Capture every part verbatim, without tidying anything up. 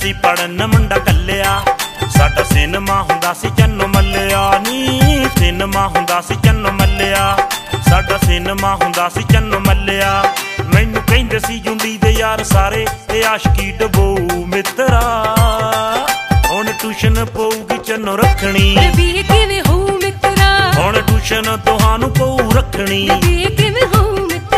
सी पढ़न मुंडा कल्लिया, साडा सिनेमा हुंदा सी चन्नो मल्लिया नी, सिनेमा हुंदा सी चन्नो मल्लिया, साडा सिनेमा हुंदा सी चन्नो मल्लिया। मैनू कहिंदे सी जुंडी दे यार सारे ते आशिकी डबोऊ मित्रा, हुण ट्यूशन पऊगी चन्नो रखनी, किवें होऊ मित्रा, हुण ट्यूशन तुहानू पऊ रखनी, किवें होऊ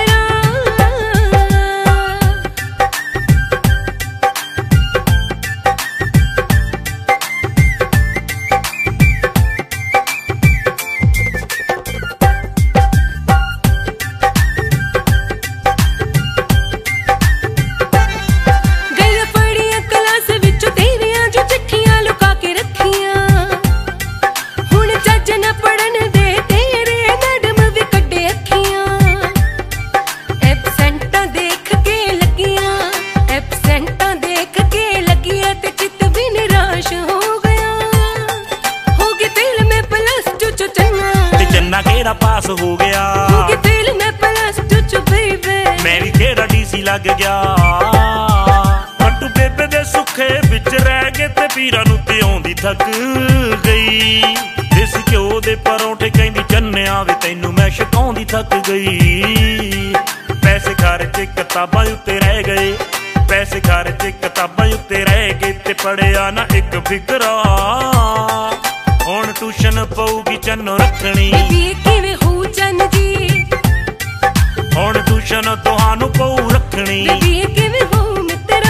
पास हो गया, फेल मैं प्लस टू च बेबे, मैं भी तेरा डीसी लग गया। पट्टू बेबे दे सुखे विच रह गए ते पीरा नू ते आउंदी थक गई, देसी घ्यो दे परौंठे कहंदी चन्निया वे तैनू मैं छकाउंदी थक गई। पैसे खर्चे किताबां उत्ते रह गए, पैसे खर्चे किताबां उत्ते रह गए ते पढ़िया ना एक फिकरा, हुण ट्यूशन पऊगी चन्नो रखनी, किवें होऊ चन्न जी, हुण ट्यूशन तुहानू पऊ रखनी, किवें होऊ मित्रा।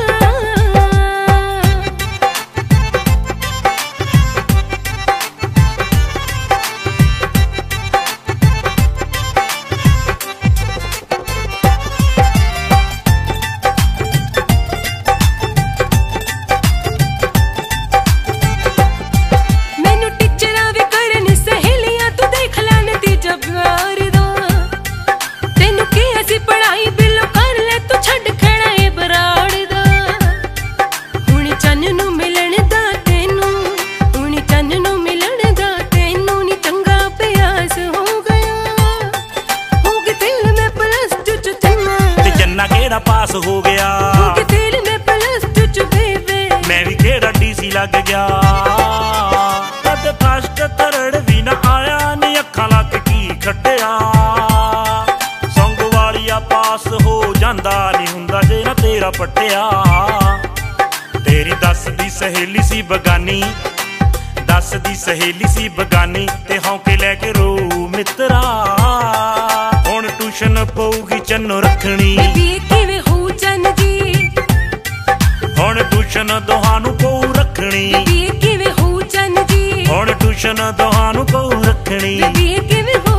पास हो गया, फेल मैं प्लस टू च बेबे, मैं भी तेरा डीसी लग गया। कद फस्ट थर्ड भी ना आया नी, अखां लग की खट्टिया, संग वालिया पास हो जांदा नी हुंदा जे ना तेरा पट्टिया। तेरी दस दी सहेली सी बगानी, दस दी सहेली सी बगानी, ते हौके लैके रो मित्रा, हुण ट्यूशन पऊगी चन्नो रखनी, किवें होऊ चन्न जी, हुण ट्यूशन तुहानू पऊ रखनी, किवें होऊ चन्न जी, हुण ट्यूशन तुहानू पऊ रखनी, किवें